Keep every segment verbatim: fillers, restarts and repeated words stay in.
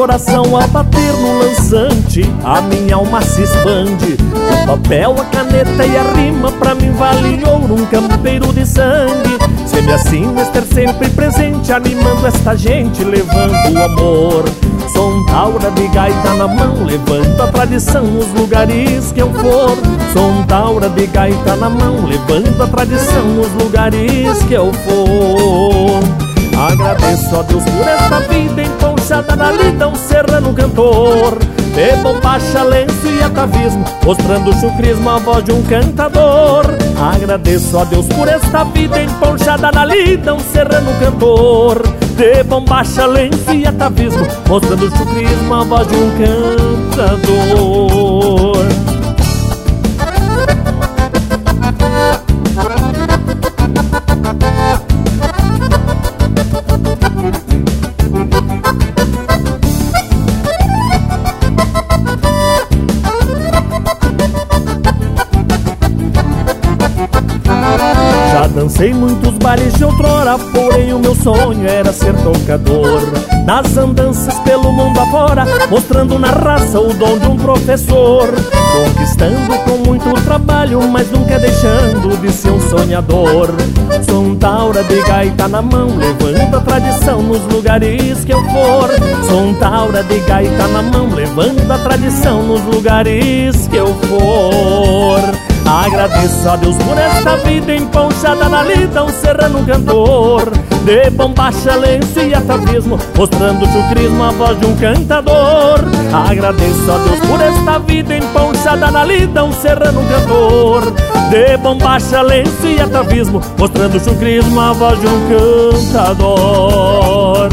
coração a bater no lançante, a minha alma se expande. O papel, a caneta e a rima pra mim vale ouro, um campeiro de sangue. Sempre assim, estar sempre presente, animando esta gente, levando o amor. Sou um taura de gaita na mão, levando a tradição nos lugares que eu for. Sou um taura de gaita na mão, levando a tradição nos lugares que eu for. Agradeço a Deus por esta vida emponchada na lida, um serrano cantor de bombacha, lenço e atavismo, mostrando o chucrismo, a voz de um cantador. Agradeço a Deus por esta vida emponchada na lida, um serrano cantor de bombacha, lenço e atavismo, mostrando o chucrismo, a voz de um cantador. Dancei muitos bailes de outrora, porém o meu sonho era ser tocador. Nas andanças pelo mundo afora, mostrando na raça o dom de um professor. Conquistando com muito trabalho, mas nunca deixando de ser um sonhador. Sou um taura de gaita na mão, levando a tradição nos lugares que eu for. Sou um taura de gaita na mão, levando a tradição nos lugares que eu for. Agradeço a Deus por esta vida emponchada na lida, um serrano cantor de bombacha, lenço e atavismo, mostrando o chucrismo, a voz de um cantador. Agradeço a Deus por esta vida emponchada na lida, um serrano cantor de bombacha, lenço e atavismo, mostrando o chucrismo, a voz de um cantador.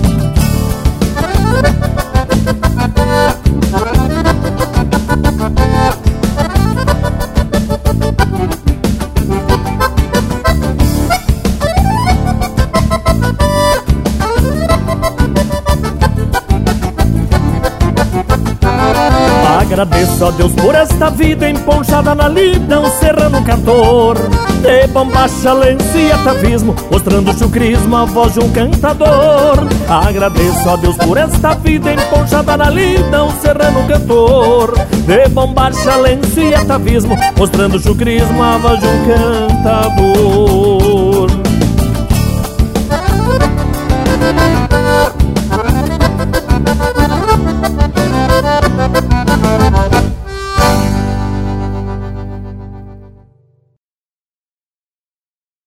Agradeço a Deus por esta vida emponchada na lida, um serrano cantor de bombacha, lenço e atavismo, mostrando o chucrismo, a voz de um cantador. Agradeço a Deus por esta vida emponchada na lida, um serrano cantor de bombacha, lenço e atavismo, mostrando o chucrismo, a voz de um cantador.